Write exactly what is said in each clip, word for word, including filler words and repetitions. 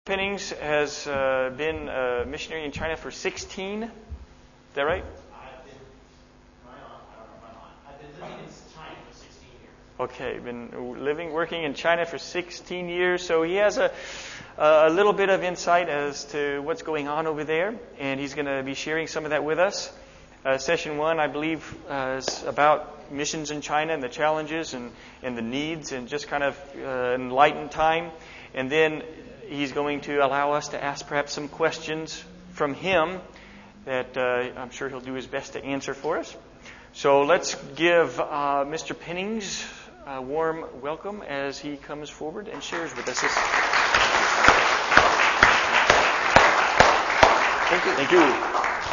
Pennings has uh, been a missionary in China for sixteen. Is that right? I've been, right on, right on. I've been living in China for sixteen years. Okay, been living, working in China for sixteen years. So he has a a little bit of insight as to what's going on over there, and he's going to be sharing some of that with us. Uh, session one, I believe, uh, is about missions in China and the challenges and, and the needs, and just kind of uh, enlighten time. And then he's going to allow us to ask perhaps some questions from him that uh, I'm sure he'll do his best to answer for us. So let's give uh, Mister Pennings a warm welcome as he comes forward and shares with us this. Thank you. Thank you.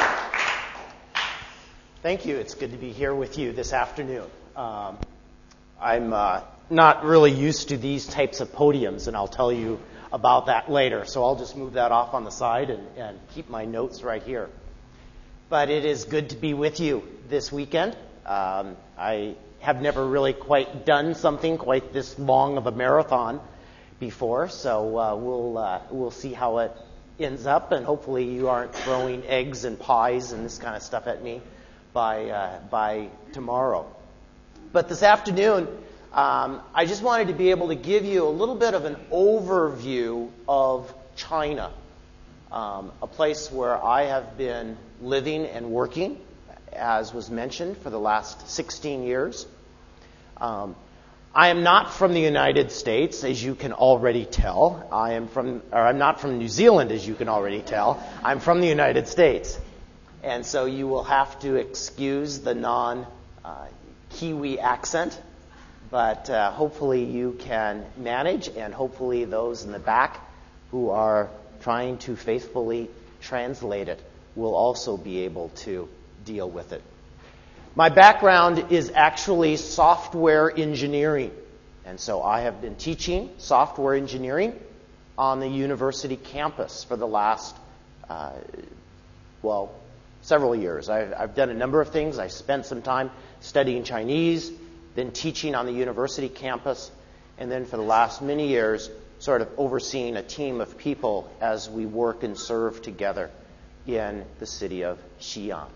Thank you. It's good to be here with you this afternoon. Um, I'm uh, not really used to these types of podiums, and I'll tell you about that later. So I'll just move that off on the side and, and keep my notes right here. But it is good to be with you this weekend. Um, I have never really quite done something quite this long of a marathon before, so uh, we'll uh, we'll see how it ends up, and hopefully you aren't throwing eggs and pies and this kind of stuff at me by uh, by tomorrow. But this afternoon, um, I just wanted to be able to give you a little bit of an overview of China, um, a place where I have been living and working, as was mentioned, for the last sixteen years. Um, I am not from the United States, as you can already tell. I am from, or I'm not from New Zealand, as you can already tell. I'm from the United States. And so you will have to excuse the non-Kiwi uh, accent, but uh, hopefully you can manage, and hopefully those in the back who are trying to faithfully translate it will also be able to deal with it. My background is actually software engineering, and so I have been teaching software engineering on the university campus for the last, uh, well, several years. I've, I've done a number of things. I spent some time studying Chinese, then teaching on the university campus, and then for the last many years sort of overseeing a team of people as we work and serve together in the city of Xi'an.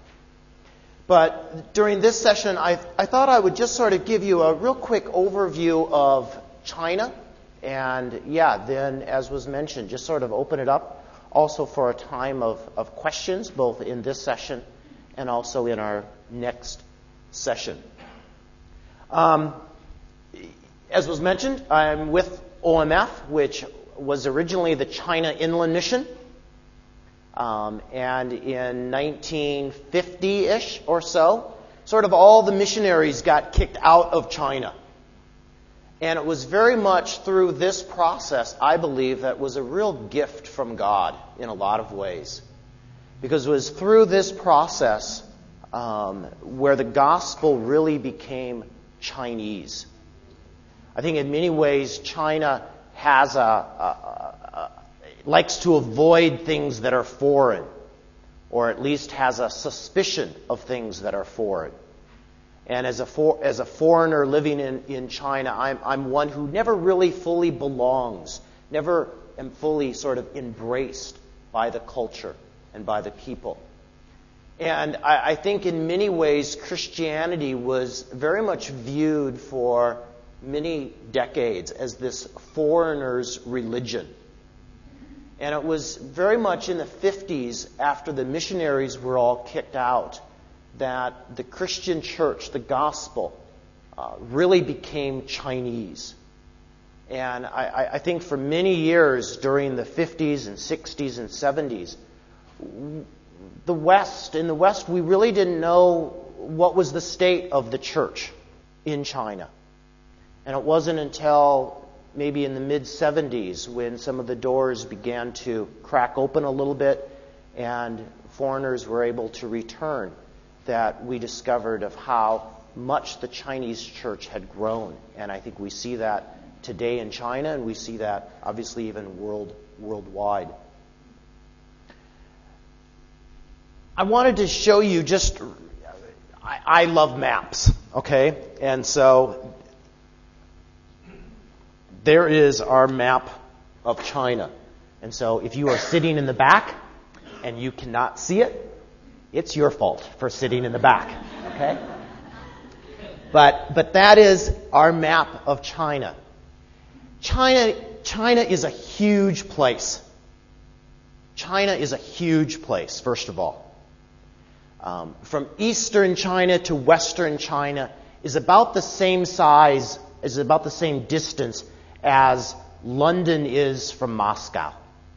But during this session, I, I thought I would just sort of give you a real quick overview of China, and yeah, then, as was mentioned, just sort of open it up also for a time of, of questions, both in this session and also in our next session. Um, as was mentioned, I'm with O M F, which was originally the China Inland Mission. Um, and in nineteen fifty-ish or so, sort of all the missionaries got kicked out of China. And it was very much through this process, I believe, that was a real gift from God in a lot of ways. Because it was through this process um, where the gospel really became Chinese. I think in many ways China has a, a, a, likes to avoid things that are foreign, or at least has a suspicion of things that are foreign. And as a for, as a foreigner living in, in China, I'm, I'm one who never really fully belongs, never am fully sort of embraced by the culture and by the people. And I, I think in many ways Christianity was very much viewed for many decades as this foreigner's religion. And it was very much in the fifties, after the missionaries were all kicked out, that the Christian church, the gospel, uh, really became Chinese. And I, I think for many years during the fifties and sixties and seventies, the West, in the West, we really didn't know what was the state of the church in China. And it wasn't until maybe in the mid-seventies when some of the doors began to crack open a little bit and foreigners were able to return that we discovered of how much the Chinese church had grown. And I think we see that today in China, and we see that obviously even world worldwide. I wanted to show you just, I, I love maps, okay? And so there is our map of China. And so if you are sitting in the back and you cannot see it, it's your fault for sitting in the back, okay? But but that is our map of China. China China is a huge place. China is a huge place, first of all. Um, from eastern China to western China is about the same size, is about the same distance as London is from Moscow.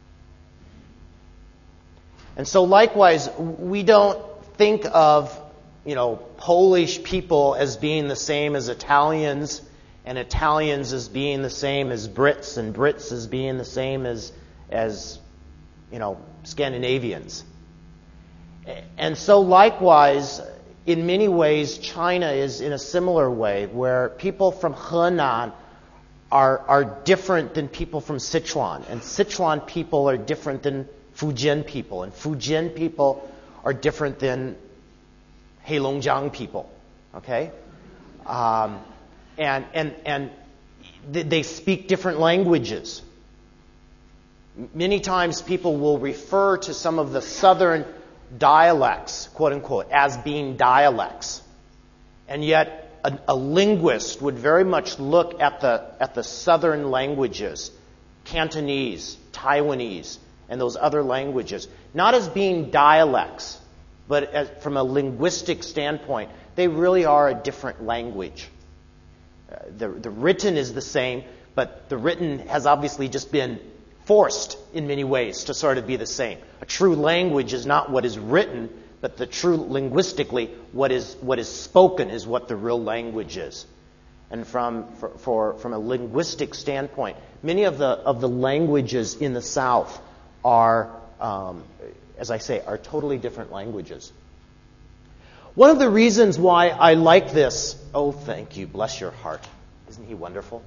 And so likewise, we don't think of, you know, Polish people as being the same as Italians, and Italians as being the same as Brits, and Brits as being the same as, as you know, Scandinavians. And so likewise, in many ways, China is in a similar way, where people from Henan are, are different than people from Sichuan, and Sichuan people are different than Fujian people, and Fujian people are different than Heilongjiang people, okay? Um, and and and they speak different languages. Many times people will refer to some of the southern dialects, quote unquote, as being dialects. And yet a, a linguist would very much look at the at the southern languages, Cantonese, Taiwanese, and those other languages, not as being dialects, but as, from a linguistic standpoint, they really are a different language. Uh, the, the written is the same, but the written has obviously just been forced in many ways to sort of be the same. A true language is not what is written, but the true linguistically, what is what is spoken is what the real language is. And from for, for from a linguistic standpoint, many of the of the languages in the South are, um, as I say, are totally different languages. One of the reasons why I like this, oh, thank you, bless your heart. Isn't he wonderful?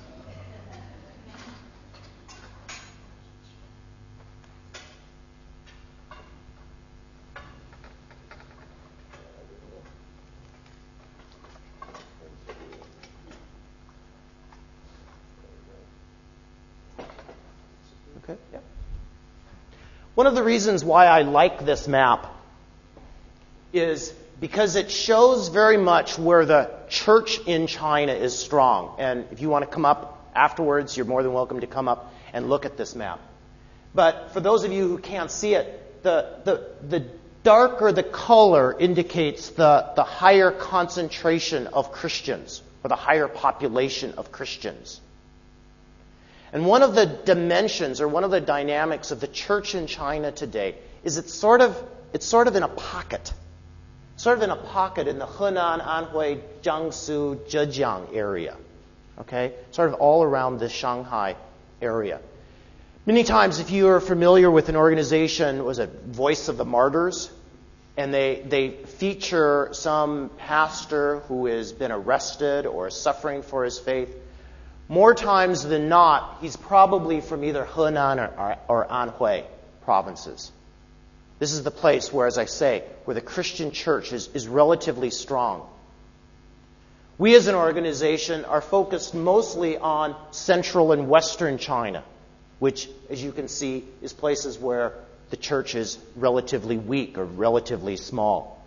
Okay, yeah. One of the reasons why I like this map is because it shows very much where the church in China is strong. And if you want to come up afterwards, you're more than welcome to come up and look at this map. But for those of you who can't see it, the the, the darker the color indicates the, the higher concentration of Christians, or the higher population of Christians. And one of the dimensions, or one of the dynamics of the church in China today is it's sort of it's sort of in a pocket. Sort of in a pocket in the Henan, Anhui, Jiangsu, Zhejiang area. Okay? Sort of all around the Shanghai area. Many times, if you are familiar with an organization, was it Voice of the Martyrs? And they, they feature some pastor who has been arrested or is suffering for his faith. More times than not, he's probably from either Henan or, or, or Anhui provinces. This is the place where, as I say, where the Christian church is, is relatively strong. We as an organization are focused mostly on central and western China, which, as you can see, is places where the church is relatively weak or relatively small.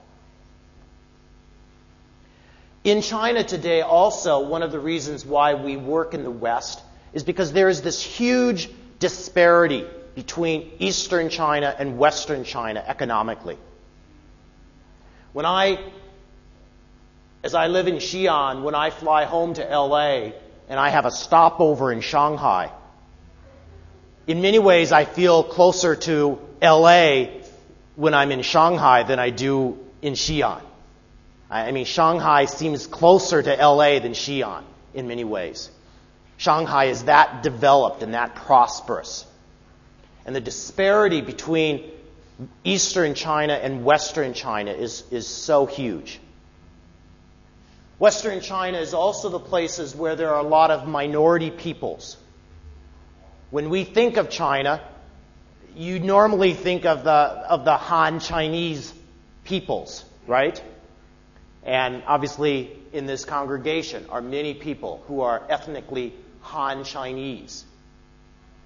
In China today also, one of the reasons why we work in the West is because there is this huge disparity between Eastern China and Western China economically. When I, as I live in Xi'an, when I fly home to L A and I have a stopover in Shanghai, in many ways I feel closer to L A when I'm in Shanghai than I do in Xi'an. I mean, Shanghai seems closer to L A than Xi'an in many ways. Shanghai is that developed and that prosperous. And the disparity between Eastern China and Western China is, is so huge. Western China is also the places where there are a lot of minority peoples. When we think of China, you normally think of the, of the Han Chinese peoples, right? And obviously in this congregation are many people who are ethnically Han Chinese.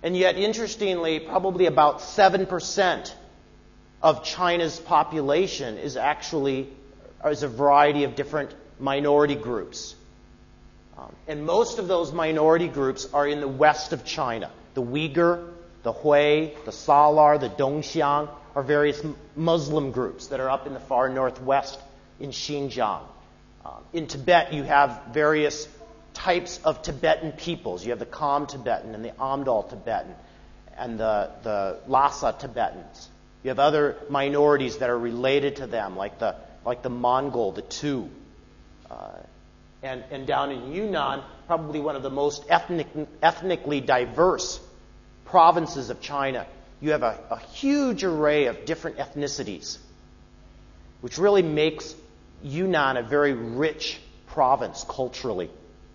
And yet, interestingly, probably about seven percent of China's population is actually is a variety of different minority groups. Um, and most of those minority groups are in the west of China. The Uyghur, the Hui, the Salar, the Dongxiang are various Muslim groups that are up in the far northwest in Xinjiang. Um, in Tibet, you have various types of Tibetan peoples. You have the Kham Tibetan and the Amdal Tibetan and the, the Lhasa Tibetans. You have other minorities that are related to them, like the like the Mongol, the Tu. Uh, and, and down in Yunnan, probably one of the most ethnic, ethnically diverse provinces of China. You have a, a huge array of different ethnicities, which really makes Yunnan a very rich province culturally.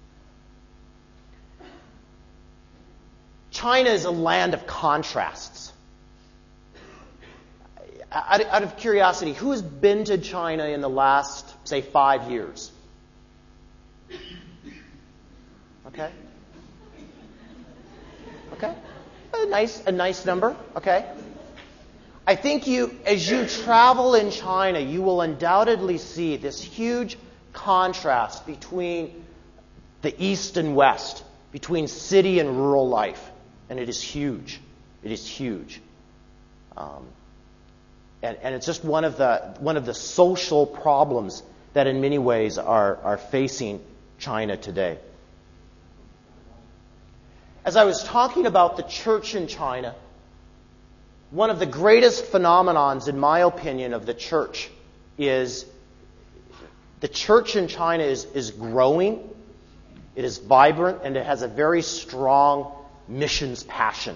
China is a land of contrasts. Out, out of curiosity, who has been to China in the last, say, five years? Okay. Okay. A nice, a nice number. Okay. I think you, as you travel in China, you will undoubtedly see this huge contrast between the East and West, between city and rural life. And it is huge. It is huge. Um, and, and it's just one of the one of the social problems that in many ways are, are facing China today. As I was talking about the church in China, one of the greatest phenomenons, in my opinion, of the church is the church in China is, is growing, it is vibrant, and it has a very strong missions passion.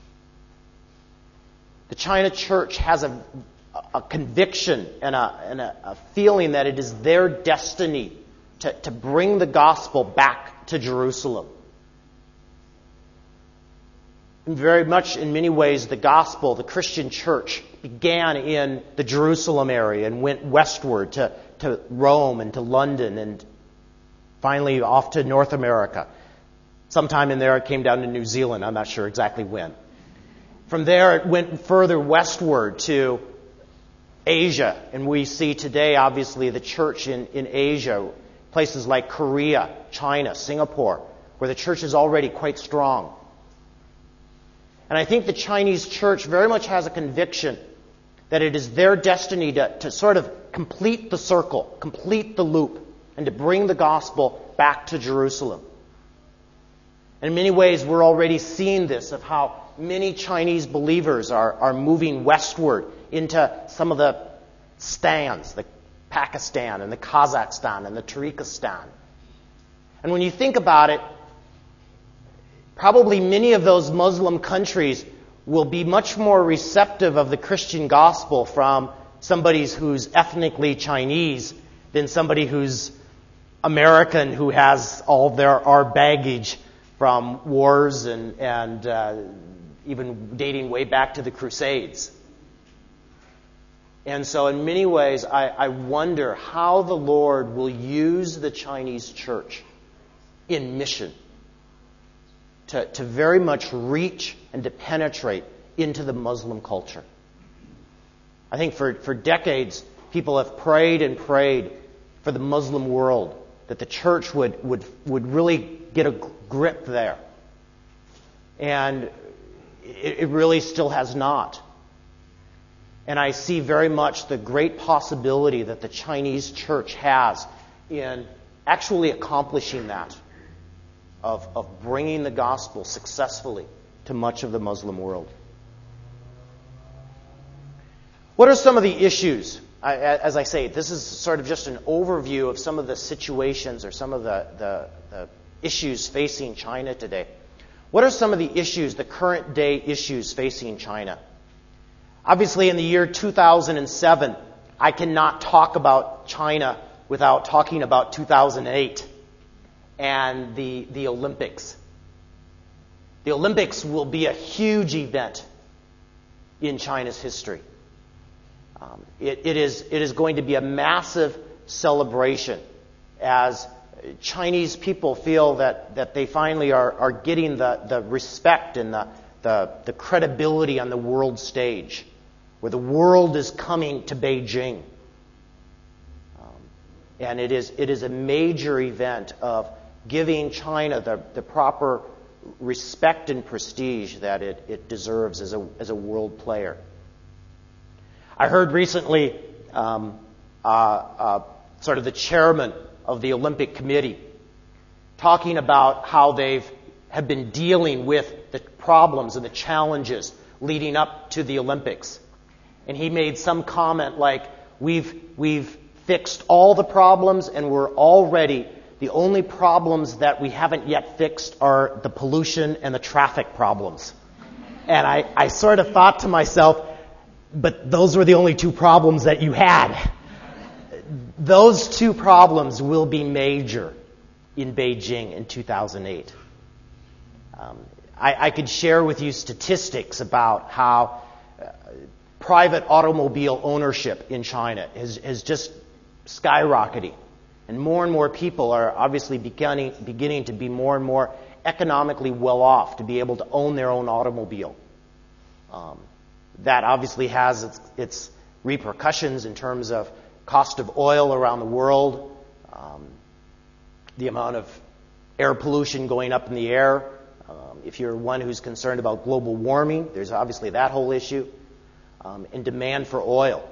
The China church has a, a conviction and, a, and a, a feeling that it is their destiny to, to bring the gospel back to Jerusalem. And very much, in many ways, the gospel, the Christian church, began in the Jerusalem area and went westward to, to Rome and to London and finally off to North America. Sometime in there it came down to New Zealand. I'm not sure exactly when. From there it went further westward to Asia. And we see today, obviously, the church in, in Asia, places like Korea, China, Singapore, where the church is already quite strong. And I think the Chinese church very much has a conviction that it is their destiny to, to sort of complete the circle, complete the loop, and to bring the gospel back to Jerusalem. And in many ways, we're already seeing this, of how many Chinese believers are, are moving westward into some of the stands, the Pakistan and the Kazakhstan and the Tajikistan. And when you think about it, probably many of those Muslim countries will be much more receptive of the Christian gospel from somebody who's ethnically Chinese than somebody who's American, who has all their our baggage from wars and, and uh, even dating way back to the Crusades. And so in many ways, I, I wonder how the Lord will use the Chinese church in mission to, to very much reach and to penetrate into the Muslim culture. I think for, for decades, people have prayed and prayed for the Muslim world, that the church would, would, would really get a grip there. And it, it really still has not. And I see very much the great possibility that the Chinese church has in actually accomplishing that, of, of bringing the gospel successfully to much of the Muslim world. What are some of the issues? I, as I say, this is sort of just an overview of some of the situations or some of the, the, the issues facing China today. What are some of the issues, the current day issues facing China? Obviously, in the year two thousand seven, I cannot talk about China without talking about two thousand eight and the, the Olympics. The Olympics will be a huge event in China's history. Um, it, it is it is going to be a massive celebration as Chinese people feel that, that they finally are, are getting the, the respect and the, the, the credibility on the world stage, where the world is coming to Beijing. Um, and it is, it is a major event of giving China the, the proper respect and prestige that it, it deserves as a, as a world player. I heard recently um, uh, uh, sort of the chairman of the Olympic Committee talking about how they've have been dealing with the problems and the challenges leading up to the Olympics. And he made some comment like, we've, we've fixed all the problems and we're all ready. The only problems that we haven't yet fixed are the pollution and the traffic problems. And I, I sort of thought to myself, but those were the only two problems that you had. Those two problems will be major in Beijing in two thousand eight. Um, I, I could share with you statistics about how uh, private automobile ownership in China is, is just skyrocketing. And more and more people are obviously beginning, beginning to be more and more economically well off to be able to own their own automobile. Um, that obviously has its, its repercussions in terms of cost of oil around the world, um, the amount of air pollution going up in the air. Um, if you're one who's concerned about global warming, there's obviously that whole issue, um, and demand for oil.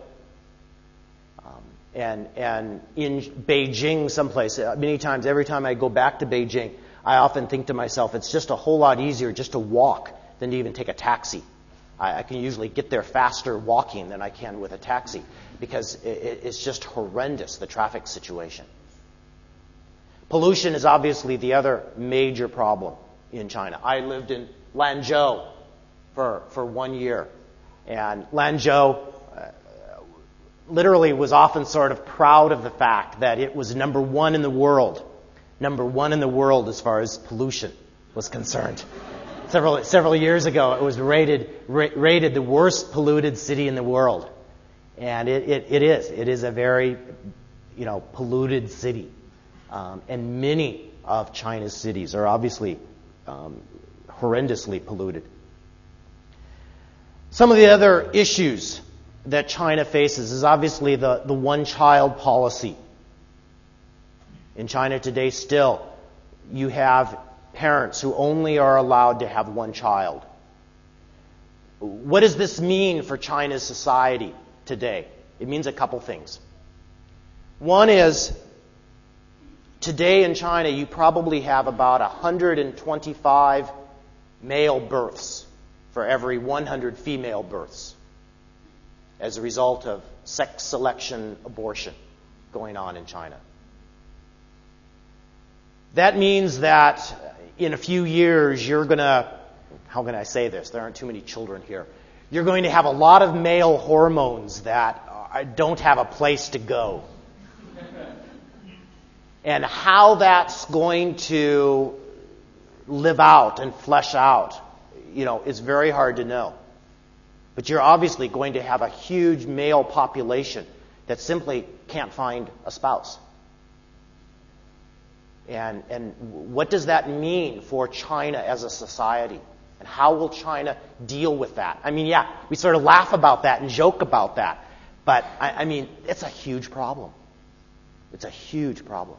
Um, and and in Beijing, someplace, uh, many times, every time I go back to Beijing, I often think to myself, it's just a whole lot easier just to walk than to even take a taxi. I, I can usually get there faster walking than I can with a taxi because it, it's just horrendous, the traffic situation. Pollution is obviously the other major problem in China. I lived in Lanzhou for, for one year. And Lanzhou uh, literally was often sort of proud of the fact that it was number one in the world. Number one in the world as far as pollution was concerned. Several several years ago, it was rated ra- rated the worst polluted city in the world. And it, it, it is. It is a very, you know, polluted city. Um, and many of China's cities are obviously um, horrendously polluted. Some of the other issues that China faces is obviously the, the one-child policy. In China today still, you have parents who only are allowed to have one child. What does this mean for China's society today? It means a couple things. One is, today in China, you probably have about one hundred twenty-five male births for every one hundred female births as a result of sex selection abortion going on in China. That means that in a few years, you're going to, how can I say this? There aren't too many children here. You're going to have a lot of male hormones that don't have a place to go. And how that's going to live out and flesh out, you know, is very hard to know. But you're obviously going to have a huge male population that simply can't find a spouse. And, and what does that mean for China as a society? And how will China deal with that? I mean, yeah, we sort of laugh about that and joke about that. But, I, I mean, it's a huge problem. It's a huge problem.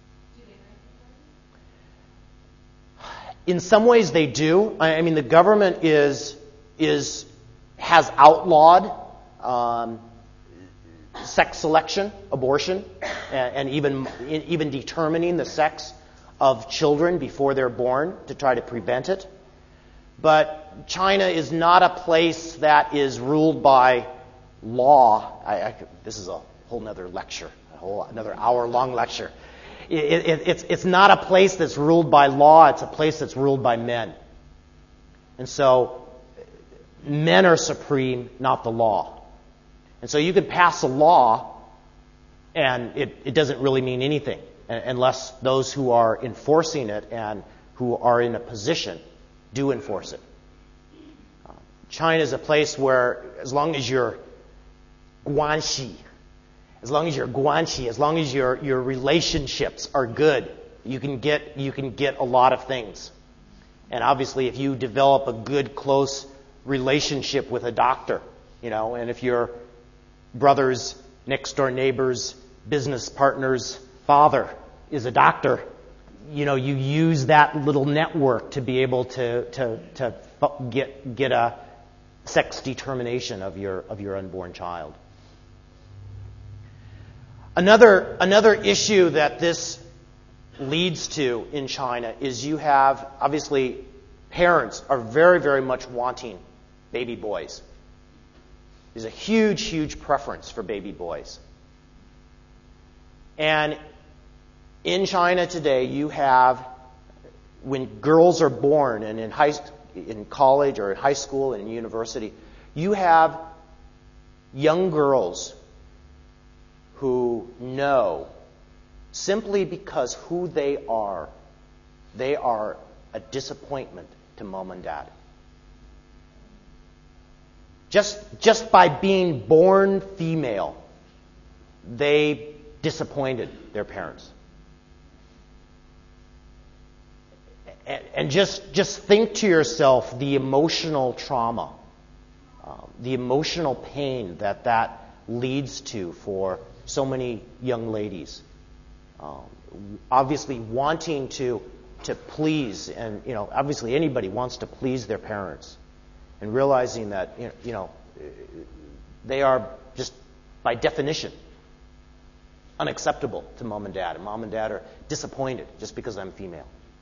In some ways they do. I mean, the government is is has outlawed um, sex selection, abortion, and, and even even determining the sex of children before they're born to try to prevent it. But China is not a place that is ruled by law. I, I, this is a whole other lecture, a whole another hour-long lecture. It, it, it's, it's not a place that's ruled by law. It's a place that's ruled by men. And so men are supreme, not the law. And so you could pass a law and it, it doesn't really mean anything unless those who are enforcing it and who are in a position do enforce it. China is a place where as long as you're guanxi, As long as your guanxi, as long as your, your relationships are good, you can get you can get a lot of things. And obviously, if you develop a good, close relationship with a doctor, you know, and if your brother's next door neighbor's business partner's father is a doctor, you know, you use that little network to be able to to to get get a sex determination of your of your unborn child. Another another issue that this leads to in China is you have, obviously, parents are very, very much wanting baby boys. There's a huge, huge preference for baby boys. And in China today, you have, when girls are born and in high, in college or in high school and in university, you have young girls who know, simply because who they are, they are a disappointment to mom and dad. Just, just by being born female, they disappointed their parents. And, and just, just think to yourself the emotional trauma, um, the emotional pain that that leads to for so many young ladies. Um, obviously wanting to to please, and you know, obviously anybody wants to please their parents, and realizing that you know, you know they are just by definition unacceptable to mom and dad, and mom and dad are disappointed just because I'm female.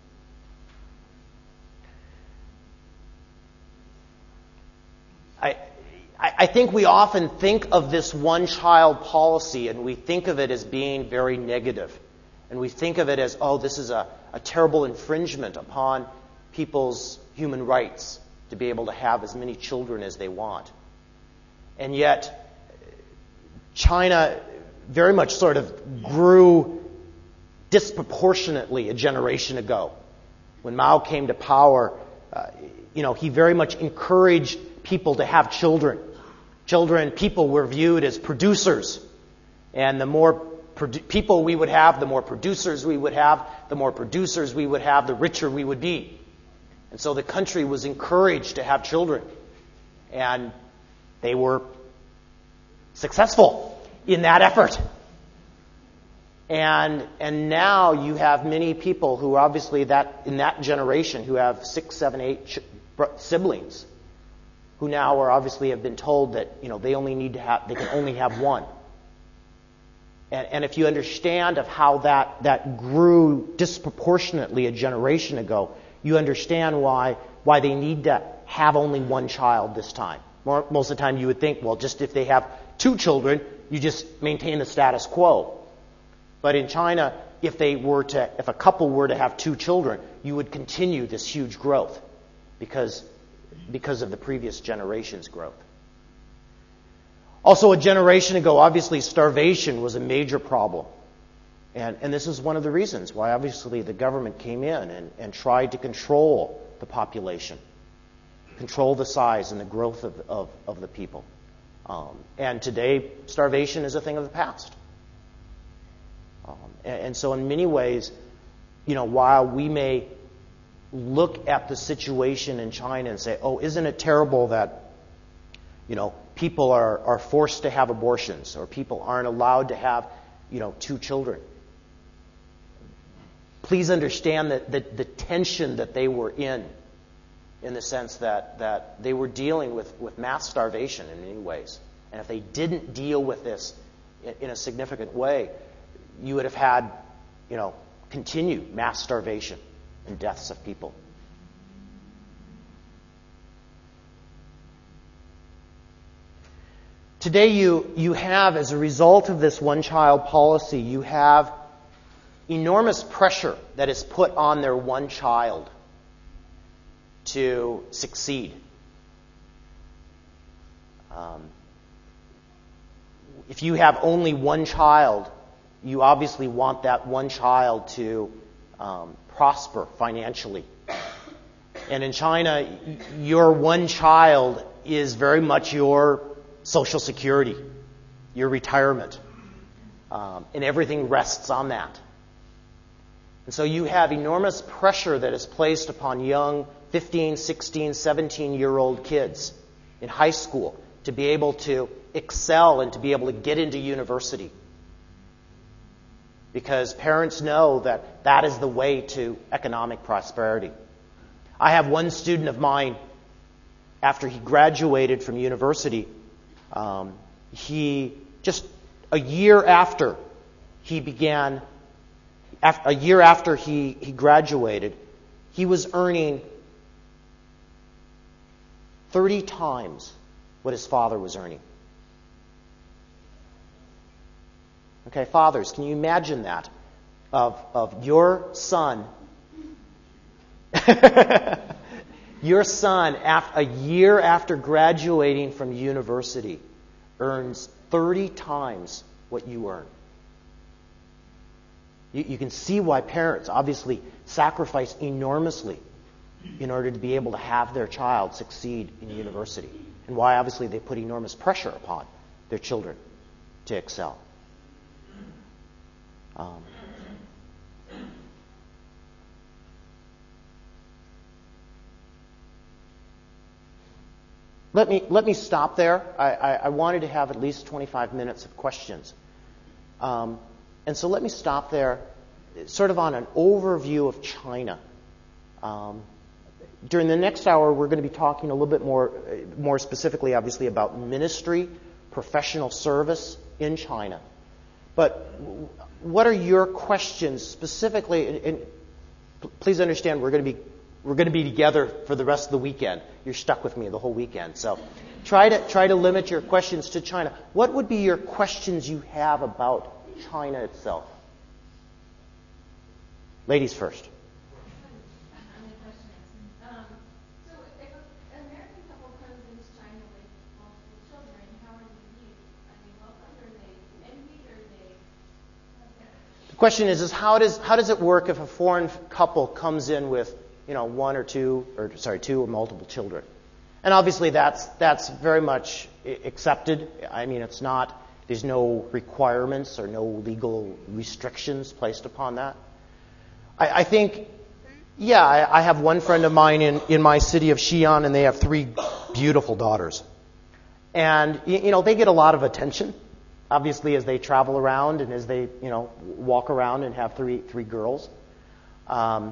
I. I think we often think of this one-child policy, and we think of it as being very negative. And we think of it as, oh, this is a, a terrible infringement upon people's human rights to be able to have as many children as they want. And yet, China very much sort of grew disproportionately a generation ago. When Mao came to power, uh, you know, he very much encouraged people to have children. Children, people were viewed as producers. And the more produ- people we would have, the more producers we would have. The more producers we would have, the richer we would be. And so the country was encouraged to have children. And they were successful in that effort. And and now you have many people who obviously that in that generation who have six, seven, eight ch- siblings, who now are obviously have been told that you know they only need to have they can only have one. And, and if you understand of how that that grew disproportionately a generation ago, you understand why why they need to have only one child this time. More, most of the time, you would think, well, just if they have two children, you just maintain the status quo. But in China, if they were to, if a couple were to have two children, you would continue this huge growth because, because of the previous generation's growth. Also, a generation ago, obviously, starvation was a major problem. And, and this is one of the reasons why, obviously, the government came in and, and tried to control the population, control the size and the growth of, of, of the people. Um, and today, starvation is a thing of the past. Um, and, and so in many ways, you know, while we may look at the situation in China and say, oh, isn't it terrible that, you know, people are, are forced to have abortions or people aren't allowed to have, you know, two children. Please understand that the, the tension that they were in, in the sense that, that they were dealing with, with mass starvation in many ways. And if they didn't deal with this in, in a significant way, you would have had, you know, continued mass starvation and deaths of people. Today you, you have, as a result of this one-child policy, you have enormous pressure that is put on their one child to succeed. Um, if you have only one child, you obviously want that one child to um, prosper financially. And in China, your one child is very much your Social Security, your retirement, um, and everything rests on that. And so you have enormous pressure that is placed upon young fifteen, sixteen, seventeen-year-old kids in high school to be able to excel and to be able to get into university. Because parents know that that is the way to economic prosperity. I have one student of mine, after he graduated from university, um, he just a year after he began, a year after he, he graduated, he was earning thirty times what his father was earning. Okay, fathers, can you imagine that? Of, of your son, your son, after, a year after graduating from university, earns thirty times what you earn. You, you can see why parents obviously sacrifice enormously in order to be able to have their child succeed in university. And why obviously they put enormous pressure upon their children to excel. Um, let me let me stop there. I, I, I wanted to have at least twenty-five minutes of questions. Um, and so let me stop there, sort of on an overview of China. Um, during the next hour, we're going to be talking a little bit more, more specifically, obviously, about ministry, professional service in China. But what are your questions specifically? And, and please understand, we're going to be we're going to be together for the rest of the weekend. You're stuck with me the whole weekend, so try to try to limit your questions to China. What would be your questions you have about China itself? Ladies first. The question is, is how does how does it work if a foreign couple comes in with, you know, one or two, or sorry, two or multiple children? And obviously that's that's very much accepted. I mean, it's not, there's no requirements or no legal restrictions placed upon that. I, I think, yeah, I, I have one friend of mine in, in my city of Xi'an, and they have three beautiful daughters. And, you know, they get a lot of attention, obviously, as they travel around and as they, you know, walk around and have three three girls. Um,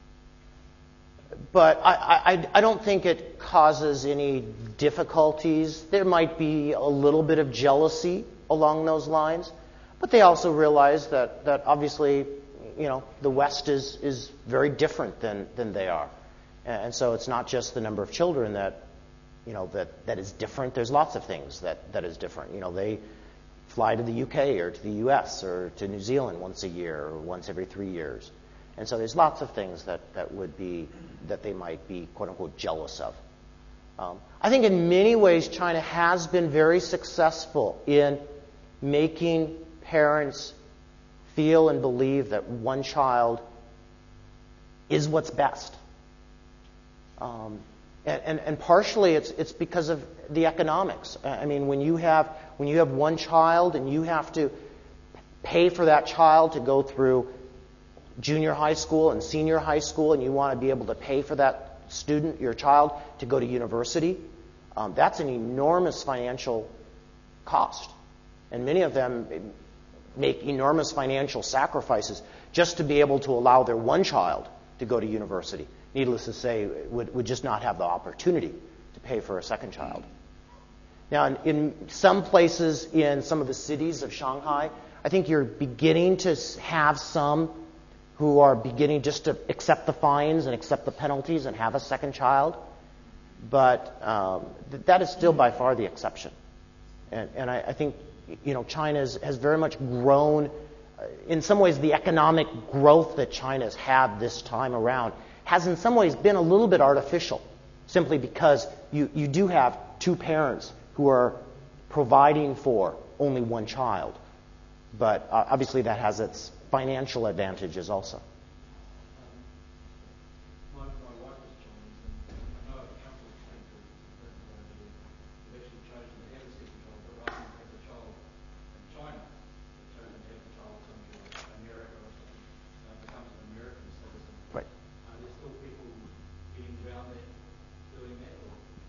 but I, I, I don't think it causes any difficulties. There might be a little bit of jealousy along those lines, but they also realize that, that obviously, you know, the West is, is very different than, than they are. And so it's not just the number of children that, you know, that, that is different. There's lots of things that, that is different. You know, they fly to the U K or to the U S or to New Zealand once a year or once every three years. And so there's lots of things that, that would be, that they might be, quote unquote, jealous of. Um, I think in many ways China has been very successful in making parents feel and believe that one child is what's best. Um, and, and, and partially it's it's because of the economics. I mean, when you have when you have one child and you have to pay for that child to go through junior high school and senior high school, and you want to be able to pay for that student, your child, to go to university, um, that's an enormous financial cost. And many of them make enormous financial sacrifices just to be able to allow their one child to go to university. Needless to say, would, would just not have the opportunity to pay for a second child. Now, in, in some places in some of the cities of Shanghai, I think you're beginning to have some who are beginning just to accept the fines and accept the penalties and have a second child. But um, th- that is still by far the exception. And, and I, I think, you know, China has, has very much grown. Uh, in some ways, the economic growth that China has had this time around has in some ways been a little bit artificial, simply because you, you do have two parents who are providing for only one child. But uh, obviously that has its financial advantages also.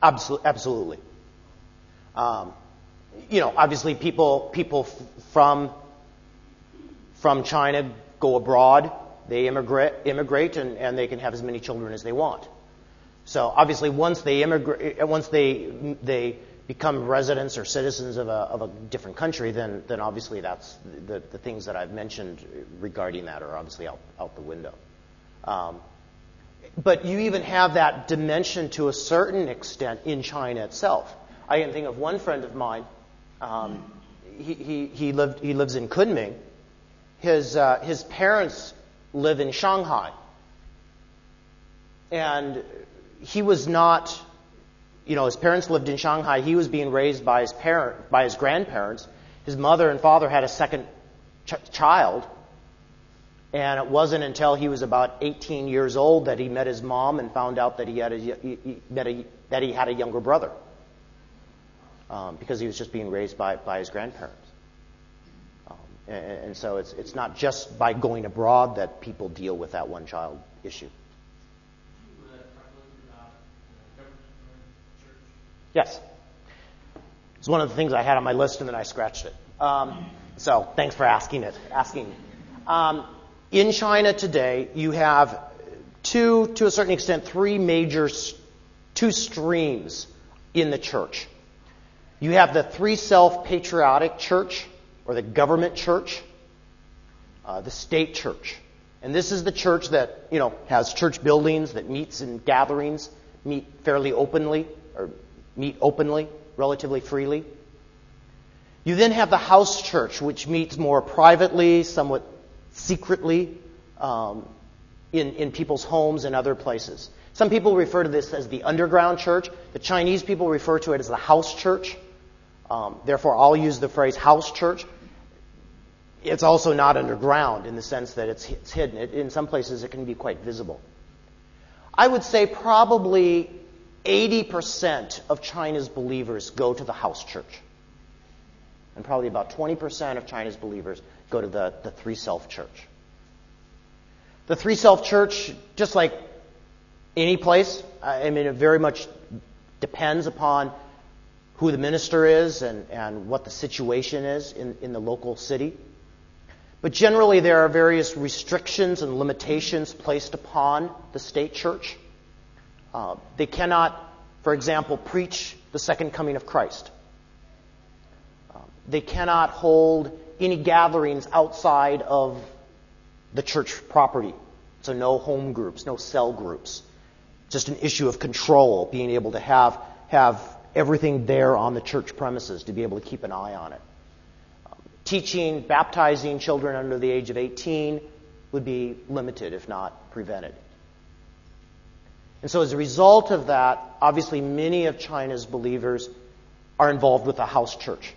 Absolutely. Absolutely. Um, you know, obviously, people people f- from from China go abroad. They immigrate, immigrate, and, and they can have as many children as they want. So obviously, once they immigrate, once they they become residents or citizens of a of a different country, then then obviously that's the the things that I've mentioned regarding that are obviously out out the window. Um, but you even have that dimension to a certain extent in China itself. I can think of one friend of mine. Um, he he he lived he lives in Kunming. His uh, his parents live in Shanghai, and he was not. You know, his parents lived in Shanghai. He was being raised by his parent, by his grandparents. His mother and father had a second ch- child, and it wasn't until he was about eighteen years old that he met his mom and found out that he had a, he, he met a that he had a younger brother, um, because he was just being raised by by his grandparents. Um, and, and so it's it's not just by going abroad that people deal with that one child issue. Yes. It's one of the things I had on my list, and then I scratched it. Um, so thanks for asking it. Asking. Um, in China today, you have two, to a certain extent, three major, two streams in the church. You have the three self-patriotic church, or the government church, uh, the state church. And this is the church that, you know, has church buildings, that meets in gatherings, meet fairly openly, or meet openly, relatively freely. You then have the house church, which meets more privately, somewhat secretly, um, in, in people's homes and other places. Some people refer to this as the underground church. The Chinese people refer to it as the house church. Um, therefore, I'll use the phrase house church. It's also not underground in the sense that it's, it's hidden. It, in some places, it can be quite visible. I would say probably eighty percent of China's believers go to the house church. And probably about twenty percent of China's believers go to the, the Three Self Church. The Three Self Church, just like any place, I mean, it very much depends upon who the minister is and, and what the situation is in, in the local city. But generally, there are various restrictions and limitations placed upon the state church. Uh, they cannot, for example, preach the second coming of Christ. Uh, they cannot hold any gatherings outside of the church property. So no home groups, no cell groups. Just an issue of control, being able to have, have everything there on the church premises, to be able to keep an eye on it. Um, teaching, baptizing children under the age of eighteen would be limited, if not prevented. And so as a result of that, obviously many of China's believers are involved with the house church.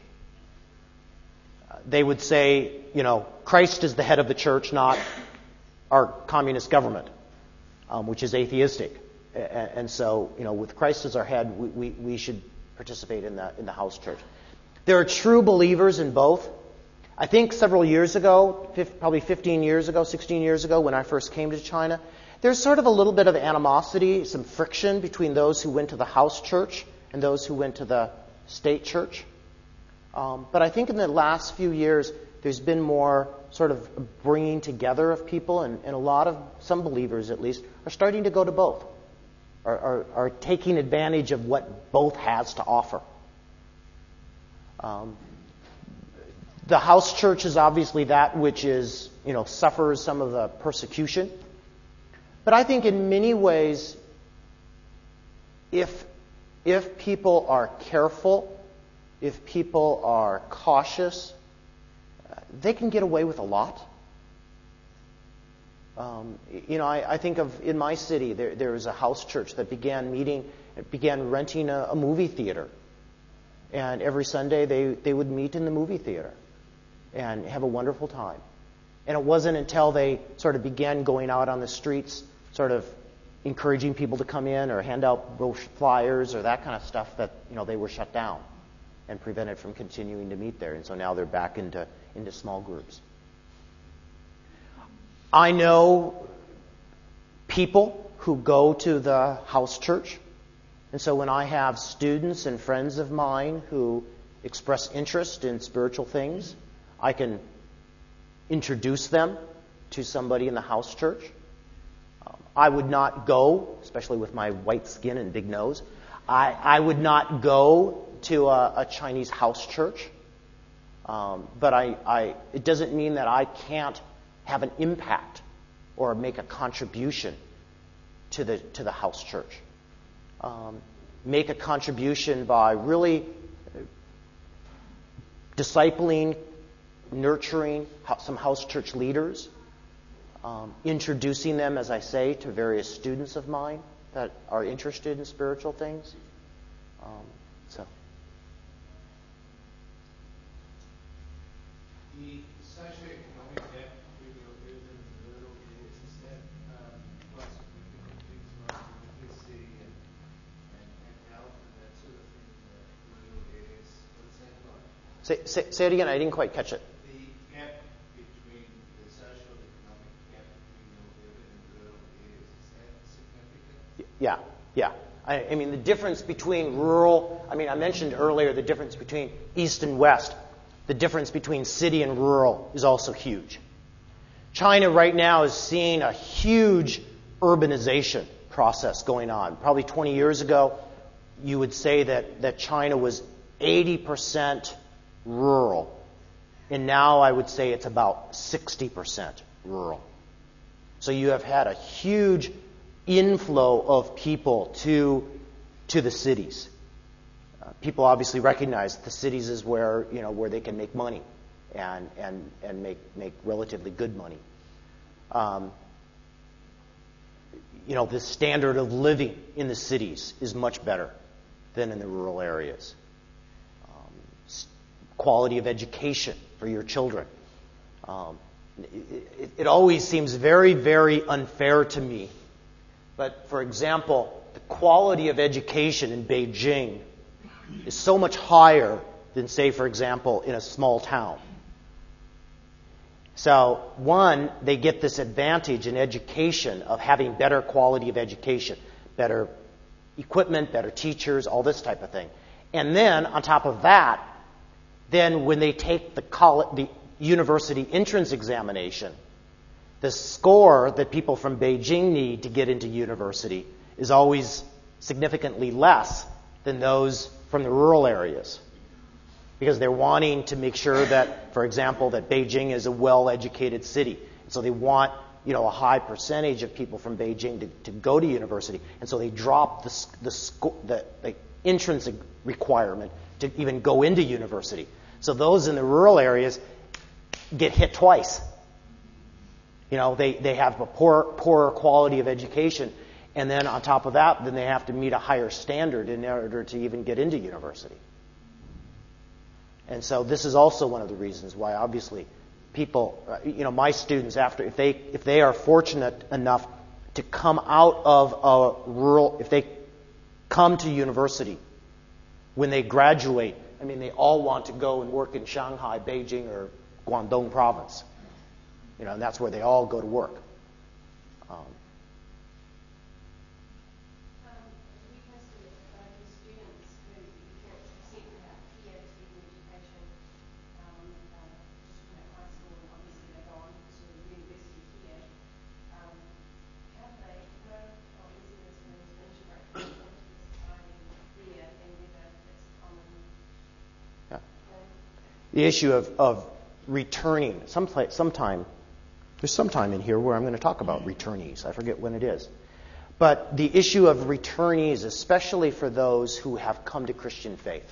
Uh, they would say, you know, Christ is the head of the church, not our communist government, um, which is atheistic. And, and so, you know, with Christ as our head, we, we, we should participate in the, in the house church. There are true believers in both. I think several years ago, probably fifteen years ago, sixteen years ago, when I first came to China, there's sort of a little bit of animosity, some friction between those who went to the house church and those who went to the state church. Um, but I think in the last few years, there's been more sort of bringing together of people, and, and a lot of, some believers at least, are starting to go to both, are, are, are taking advantage of what both has to offer. Um, the house church is obviously that which is, you know, suffers some of the persecution. But I think in many ways, if if people are careful, if people are cautious, uh, they can get away with a lot. Um, you know, I, I think of in my city, there there was a house church that began meeting, began renting a, a movie theater, and every Sunday they they would meet in the movie theater and have a wonderful time. And it wasn't until they sort of began going out on the streets, sort of encouraging people to come in or hand out flyers or that kind of stuff, that, you know, they were shut down and prevented from continuing to meet there. And so now they're back into, into small groups. I know people who go to the house church And so when I have students and friends of mine who express interest in spiritual things, I can introduce them to somebody in the house church. Um, I would not go, especially with my white skin and big nose, I, I would not go to a, a Chinese house church. Um, but I, I, it doesn't mean that I can't have an impact or make a contribution to the to the house church. Um, make a contribution by really discipling, nurturing some house church leaders, um, introducing them, as I say, to various students of mine that are interested in spiritual things. Um, so. The socioeconomic gap between the urban and the rural areas, is that um, quite significant in terms of literacy and, and, and health and that sort of thing in the rural areas? What's that like? Say, say, say it again, I didn't quite catch it. The gap between the socioeconomic gap between the urban and rural areas, is that significant? Yeah, yeah. I, I mean, the difference between rural, I mean, I mentioned earlier the difference between east and west. The difference between city and rural is also huge. China right now is seeing a huge urbanization process going on. Probably twenty years ago, you would say that, that China was eighty percent rural. And now I would say it's about sixty percent rural. So you have had a huge inflow of people to, to the cities. Uh, people obviously recognize that the cities is where, you know, where they can make money and, and, and make, make relatively good money. Um, you know, the standard of living in the cities is much better than in the rural areas. Um, quality of education for your children. Um, it, it, it always seems very, very unfair to me. But, for example, the quality of education in Beijing is so much higher than, say, for example, in a small town. So, one, they get this advantage in education of having better quality of education, better equipment, better teachers, all this type of thing. And then, on top of that, then when they take the college, the university entrance examination, the score that people from Beijing need to get into university is always significantly less than those from the rural areas. Because they're wanting to make sure that, for example, that Beijing is a well-educated city. So they want, you know, a high percentage of people from Beijing to, to go to university. And so they drop the, the, the, the entrance requirement to even go into university. So those in the rural areas get hit twice. You know, they, they have a poor, poorer quality of education. And then on top of that, then they have to meet a higher standard in order to even get into university. And so this is also one of the reasons why, obviously, people, you know, my students, after if they if they are fortunate enough to come out of a rural, if they come to university, when they graduate, I mean, they all want to go and work in Shanghai, Beijing, or Guangdong province. You know, and that's where they all go to work. Um, The issue of, of returning, some sometime, there's some time in here where I'm going to talk about returnees. I forget when it is. But the issue of returnees, especially for those who have come to Christian faith,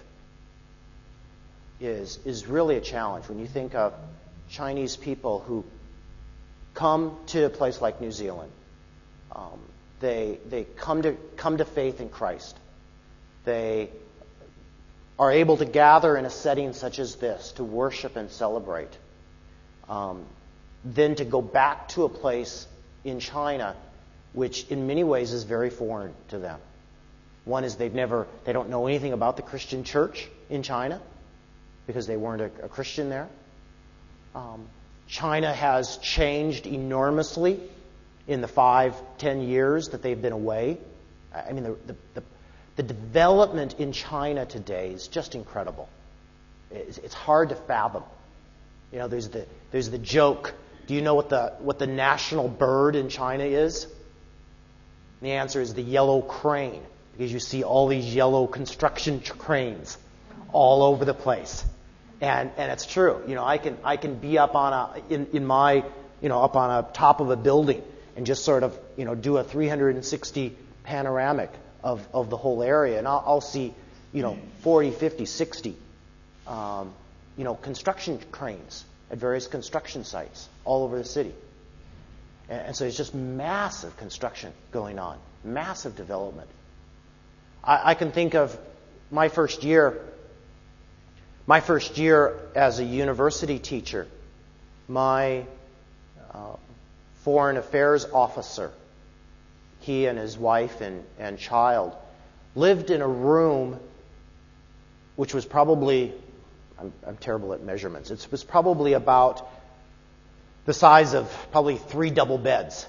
is, is really a challenge. When you think of Chinese people who come to a place like New Zealand, um, they, they come to, come to faith in Christ. They are able to gather in a setting such as this to worship and celebrate. Um, then to go back to a place in China which in many ways is very foreign to them. One is they've never, they don't know anything about the Christian church in China because they weren't a, a Christian there. Um, China has changed enormously in the five, ten years that they've been away. I mean, the, the, the The development in China today is just incredible. It's, it's hard to fathom. You know, there's the there's the joke. Do you know what the what the national bird in China is? And the answer is the yellow crane, because you see all these yellow construction cranes all over the place. And and it's true. You know, I can I can be up on a in, in my you know up on a top of a building and just sort of you know do a three hundred sixty panoramic of, of the whole area, and I'll, I'll see you know forty, fifty, sixty um, you know construction cranes at various construction sites all over the city. And, and so it's just massive construction going on, massive development. I, I can think of my first year. My first year as a university teacher, my uh, foreign affairs officer, he and his wife and, and child, lived in a room which was probably, I'm, I'm terrible at measurements, it was probably about the size of probably three double beds.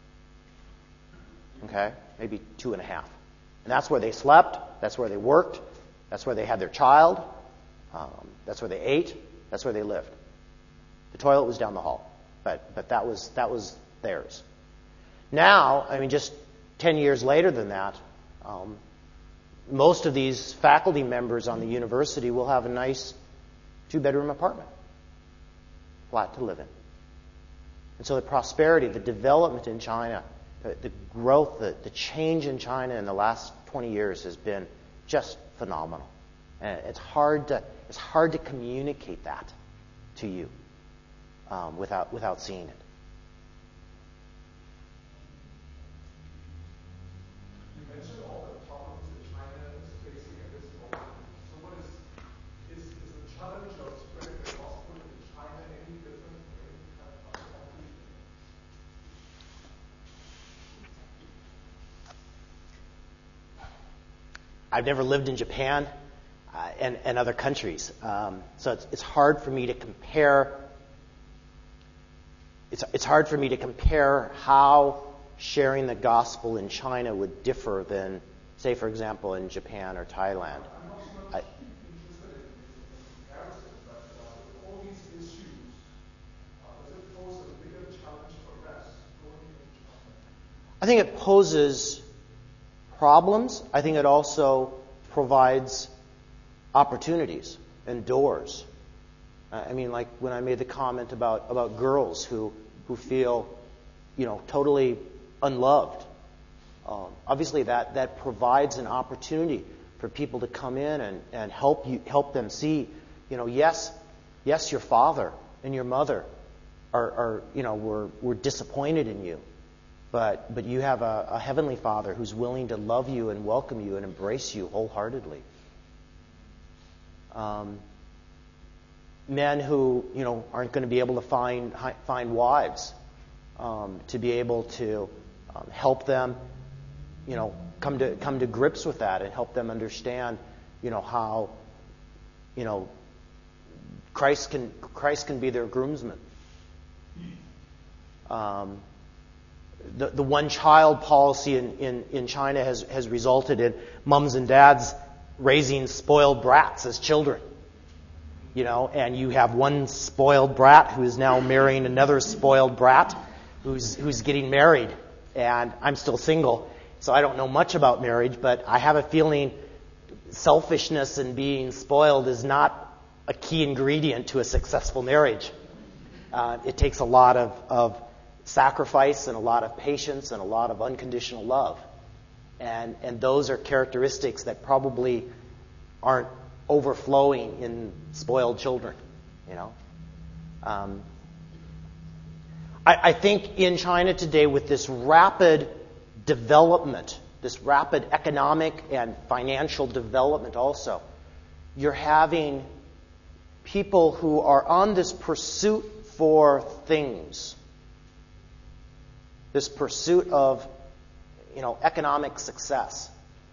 Okay? Maybe two and a half. And that's where they slept, that's where they worked, that's where they had their child. Um, that's where they ate. That's where they lived. The toilet was down the hall, but but that was that was theirs. Now, I mean, just ten years later than that, um, most of these faculty members on the university will have a nice two-bedroom apartment, flat to live in. And so the prosperity, the development in China, the, the growth, the, the change in China in the last twenty years has been just phenomenal. And it's hard to it's hard to communicate that to you um, without without seeing it. You mentioned all the problems that China is facing at this moment. So what is is, is the challenge of spreading the gospel in China any different than any other country? I've never lived in Japan. Uh, and, and other countries. Um, so it's, it's hard for me to compare. It's, it's hard for me to compare how sharing the gospel in China would differ than, say, for example, in Japan or Thailand. I'm also not I, interested in comparison, but uh, with all these issues, uh, does it pose a bigger challenge for us going into China? I think it poses problems. I think it also provides opportunities and doors. I mean, like when I made the comment about, about girls who, who feel, you know, totally unloved. Um, obviously, that, that provides an opportunity for people to come in and, and help you help them see, you know, yes, yes, your father and your mother are, are you know, were were disappointed in you, but but you have a, a heavenly Father who's willing to love you and welcome you and embrace you wholeheartedly. Um, men who, you know, aren't going to be able to find find wives, um, to be able to um, help them, you know, come to come to grips with that and help them understand, you know, how, you know, Christ can Christ can be their groomsman. Um, the the one child policy in, in, in China has has resulted in mums and dads raising spoiled brats as children, you know, and you have one spoiled brat who is now marrying another spoiled brat who's who's getting married, and I'm still single, so I don't know much about marriage, but I have a feeling selfishness and being spoiled is not a key ingredient to a successful marriage. Uh, it takes a lot of, of sacrifice and a lot of patience and a lot of unconditional love. And and those are characteristics that probably aren't overflowing in spoiled children, you know. Um, I, I think in China today, with this rapid development, this rapid economic and financial development also, you're having people who are on this pursuit for things, this pursuit of, you know, economic success.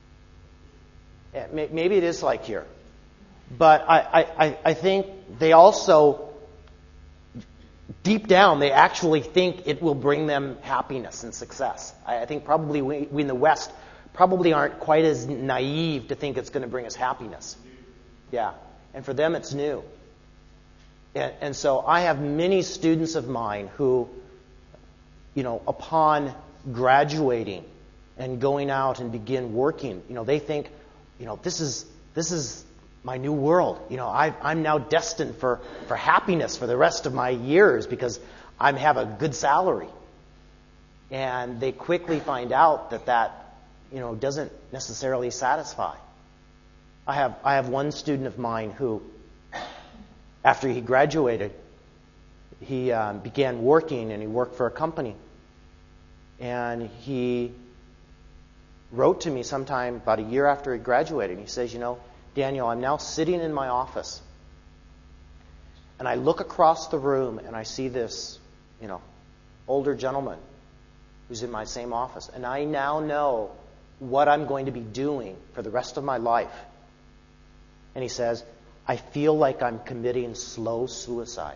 Maybe it is like here. But I, I, I think they also, deep down, they actually think it will bring them happiness and success. I think probably we, we in the West probably aren't quite as naive to think it's going to bring us happiness. Yeah. And for them, it's new. And, and so I have many students of mine who, you know, upon graduating and going out and begin working, you know, they think, you know, this is this is my new world. You know, I, I'm now destined for, for happiness for the rest of my years because I have a good salary. And they quickly find out that that, you know, doesn't necessarily satisfy. I have I have one student of mine who, after he graduated, he um, began working, and he worked for a company. And he wrote to me sometime about a year after he graduated. He says, you know, Daniel, I'm now sitting in my office, and I look across the room, and I see this, you know, older gentleman who's in my same office. And I now know what I'm going to be doing for the rest of my life. And he says, I feel like I'm committing slow suicide.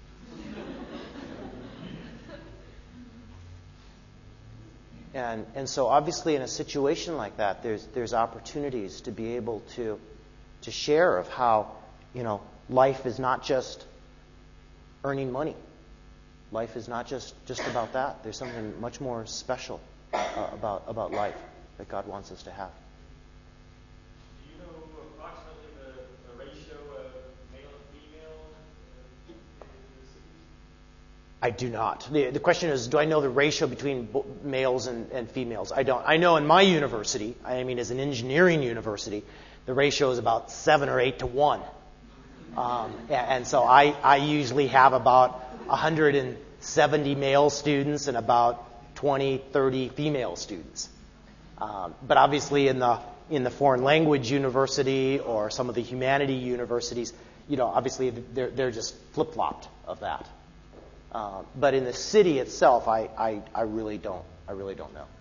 And and so obviously in a situation like that, there's there's opportunities to be able to to share of how, you know, life is not just earning money. Life is not just, just about that. There's something much more special uh, about about life that God wants us to have. Do you know approximately the, the ratio of male and female in the cities? I do not. The, the question is, do I know the ratio between males and, and females? I don't. I know in my university, I mean, as an engineering university, the ratio is about seven or eight to one. Um, and, and so I, I usually have about one hundred seventy male students and about twenty, thirty female students. Um, but obviously in the in the foreign language university or some of the humanity universities, you know, obviously they're, they're just flip-flopped of that. Uh, but in the city itself, I, I, I really don't I really don't know.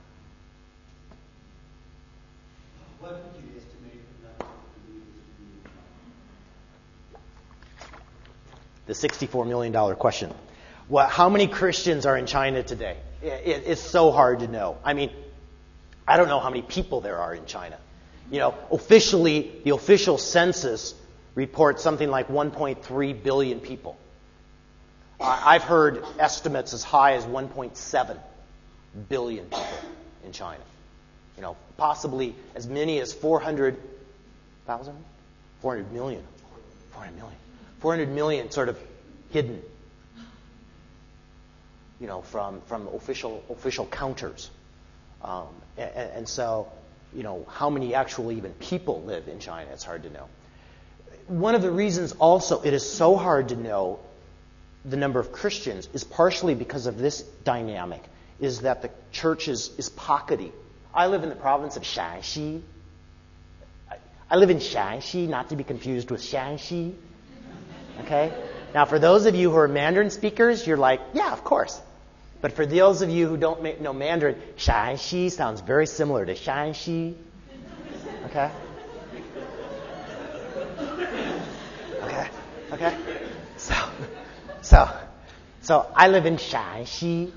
What would you estimate the number of believers to be? The sixty-four million dollars question. Well, how many Christians are in China today? It, it, it's so hard to know. I mean, I don't know how many people there are in China. You know, officially, the official census reports something like one point three billion people. I've heard estimates as high as one point seven billion people in China. You know, possibly as many as four hundred thousand? four hundred million. four hundred million. four hundred million sort of hidden, you know, from, from official official counters. Um, and, and so, you know, how many actual even people live in China, it's hard to know. One of the reasons also it is so hard to know the number of Christians is partially because of this dynamic, is that the church is, is pockety. I live in the province of Shanxi. I, I live in Shanxi, not to be confused with Shanxi. Okay? Now, for those of you who are Mandarin speakers, you're like, yeah, of course. But for those of you who don't ma- know Mandarin, Shanxi sounds very similar to Shanxi. Okay? Okay? Okay? So... So, so I live in Shanxi,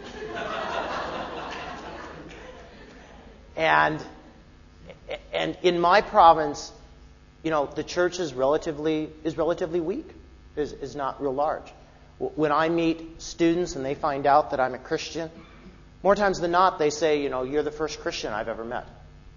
and and in my province, you know, the church is relatively is relatively weak, is is not real large. When I meet students and they find out that I'm a Christian, more times than not they say, you know, you're the first Christian I've ever met.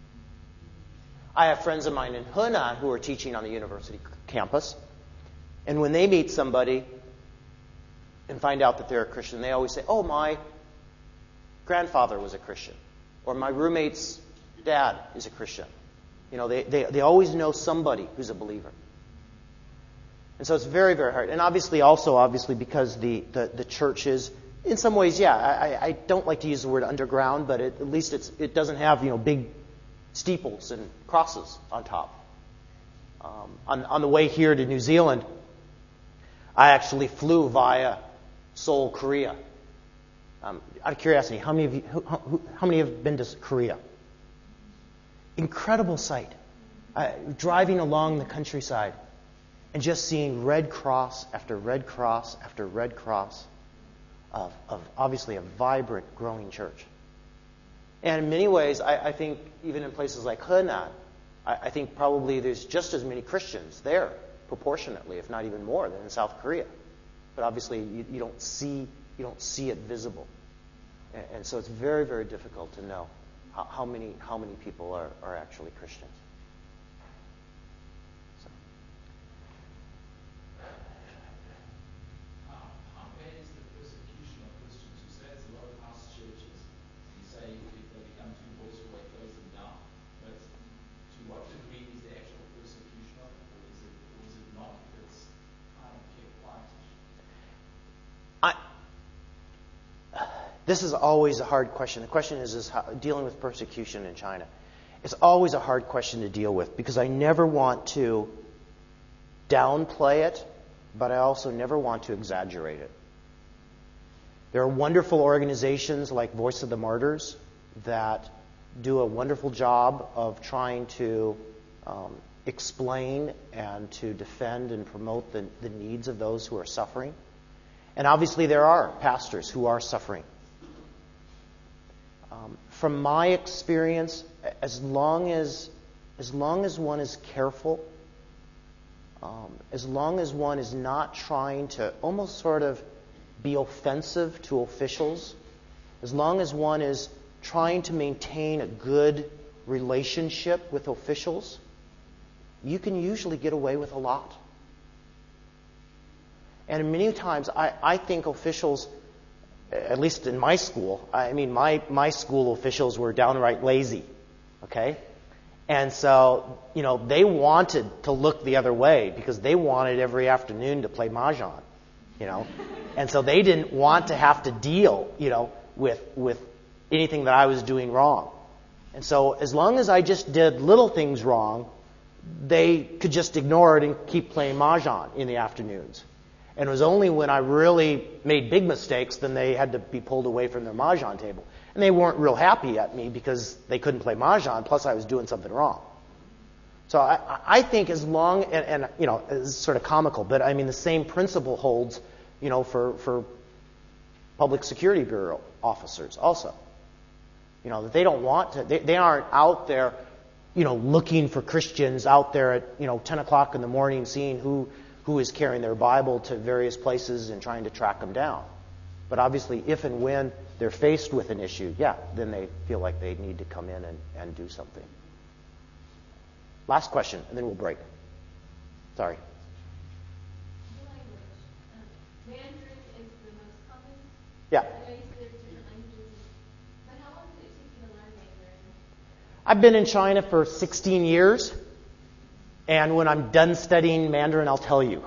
I have friends of mine in Henan who are teaching on the university campus, and when they meet somebody and find out that they're a Christian, they always say, oh, my grandfather was a Christian, or my roommate's dad is a Christian. You know, they, they, they always know somebody who's a believer. And so it's very, very hard. And obviously also, obviously, because the, the, the church is, in some ways, yeah, I, I don't like to use the word underground, but it, at least it's, it doesn't have, you know, big steeples and crosses on top. Um, on, on the way here to New Zealand, I actually flew via Seoul, Korea. Um, out of curiosity, how many of you, who, who, how many have been to Korea? Incredible sight. Uh, driving along the countryside and just seeing red cross after red cross after red cross of, of obviously a vibrant, growing church. And in many ways, I, I think even in places like Henan, I, I think probably there's just as many Christians there, proportionately, if not even more, than in South Korea. But obviously, you, you don't see you don't see it visible, and, and so it's very, very difficult to know how, how many how many people are, are actually Christians. So. How, how bad is the persecution of Christians? You say it's a lot of house churches. You say if they become too boisterous, they close them down. But to what degree is the actual persecution of it, or is it, or is it not? It's kind of kept quiet. I, this is always a hard question. The question is, is how, dealing with persecution in China. It's always a hard question to deal with because I never want to downplay it, but I also never want to exaggerate it. There are wonderful organizations like Voice of the Martyrs that do a wonderful job of trying to um, explain and to defend and promote the, the needs of those who are suffering. And obviously there are pastors who are suffering. Um, from my experience, as long as as long as one is careful, um, as long as one is not trying to almost sort of be offensive to officials, as long as one is trying to maintain a good relationship with officials, you can usually get away with a lot. And many times, I, I think officials, at least in my school, I mean, my, my school officials were downright lazy, okay? And so, you know, they wanted to look the other way because they wanted every afternoon to play mahjong, you know? And so they didn't want to have to deal, you know, with, with anything that I was doing wrong. And so as long as I just did little things wrong, they could just ignore it and keep playing mahjong in the afternoons. And it was only when I really made big mistakes then they had to be pulled away from their mahjong table. And they weren't real happy at me because they couldn't play mahjong, plus I was doing something wrong. So I, I think as long, and, and you know, it's sort of comical, but I mean the same principle holds, you know, for, for Public Security Bureau officers also. You know, that they don't want to, they, they aren't out there, you know, looking for Christians out there at, you know, ten o'clock in the morning seeing who who is carrying their Bible to various places and trying to track them down. But obviously, if and when they're faced with an issue, yeah, then they feel like they need to come in and, and do something. Last question, and then we'll break. Sorry. Mandarin is the most common. Yeah. I know you said there's different languages, but how long did it take you to learn Mandarin? I've been in China for sixteen years. And when I'm done studying Mandarin, I'll tell you.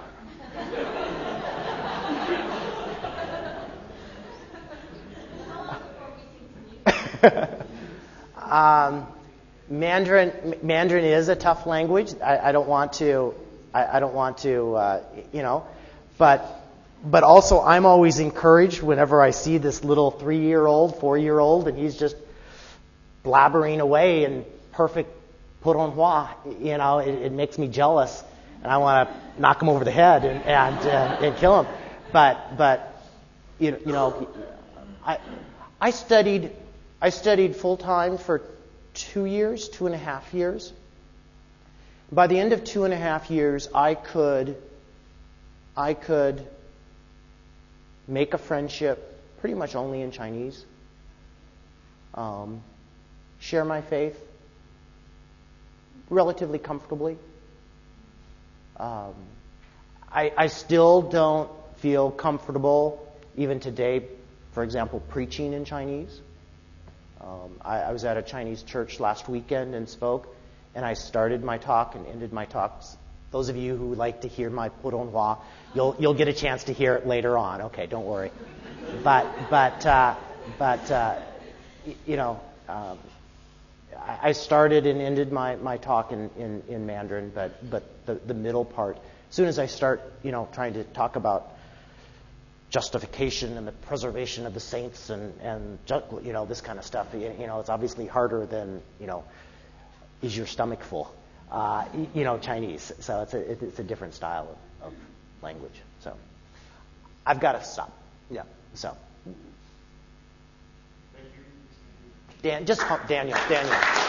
um, Mandarin Mandarin is a tough language. I, I don't want to. I, I don't want to. Uh, you know, but but also I'm always encouraged whenever I see this little three-year-old, four-year-old, and he's just blabbering away in perfect Putonghua, you know, it, it makes me jealous, and I want to knock him over the head and and, uh, and kill him. But but you know, you know, I I studied I studied full time for two years, two and a half years. By the end of two and a half years, I could I could make a friendship pretty much only in Chinese. Um, share my faith relatively comfortably. Um, I, I still don't feel comfortable, even today, for example, preaching in Chinese. Um, I, I was at a Chinese church last weekend and spoke, and I started my talk and ended my talks. Those of you who like to hear my Putonghua, you'll you'll get a chance to hear it later on. Okay, don't worry. But but uh, but uh, you know. Um, I started and ended my, my talk in, in, in Mandarin, but but the, the middle part, as soon as I start, you know, trying to talk about justification and the preservation of the saints and, and you know, this kind of stuff, you know, it's obviously harder than, you know, is your stomach full, uh, you know, Chinese. So it's a, it's a different style of, of language. So I've got to stop. Yeah, so. Thank you. Dan, just call Daniel. Daniel.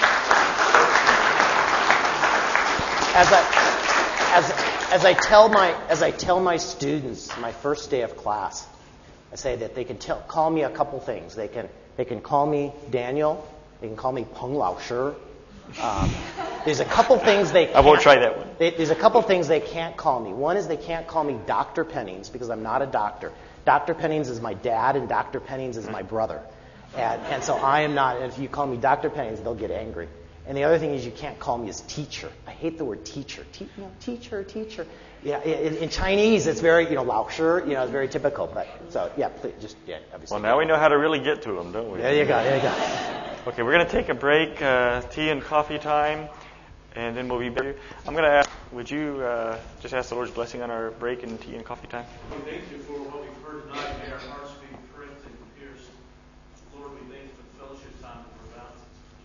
As I, as, as I tell my, as I tell my students, my first day of class, I say that they can tell, call me a couple things. They can, they can call me Daniel. They can call me Peng Lao Shi. Um, there's a couple things they can't, I won't try that one. They, there's a couple things they can't call me. One is they can't call me Doctor Pennings because I'm not a doctor. Doctor Pennings is my dad, and Doctor Pennings is my brother. And, and so I am not, and if you call me Doctor Pennings, they'll get angry. And the other thing is you can't call me as teacher. I hate the word teacher. Te- you know, teacher, teacher. Yeah, in, in Chinese, it's very, you know, Lao Shi, you know, it's very typical. But so, yeah, please, just, yeah, obviously. Well, now we know how to really get to them, don't we? There you go, there you go. Okay, we're going to take a break, uh, tea and coffee time, and then we'll be back. I'm going to ask, would you uh, just ask the Lord's blessing on our break and tea and coffee time? Well, thank you for what we've heard tonight. May our hearts